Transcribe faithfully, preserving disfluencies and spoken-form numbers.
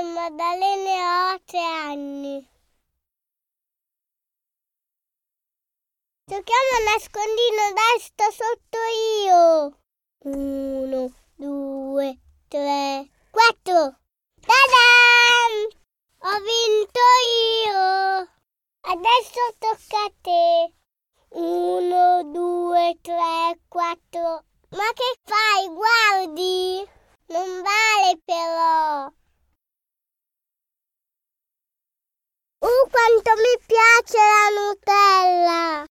Maddalena e ho tre anni. Giochiamo a nascondino, dai, sto sotto io. Uno, due, tre, quattro. Ta-dan! Ho vinto io. Adesso tocca a te. Uno, due, tre, quattro. Ma che fai? Guardi! Non vale però. Uh, quanto mi piace la Nutella!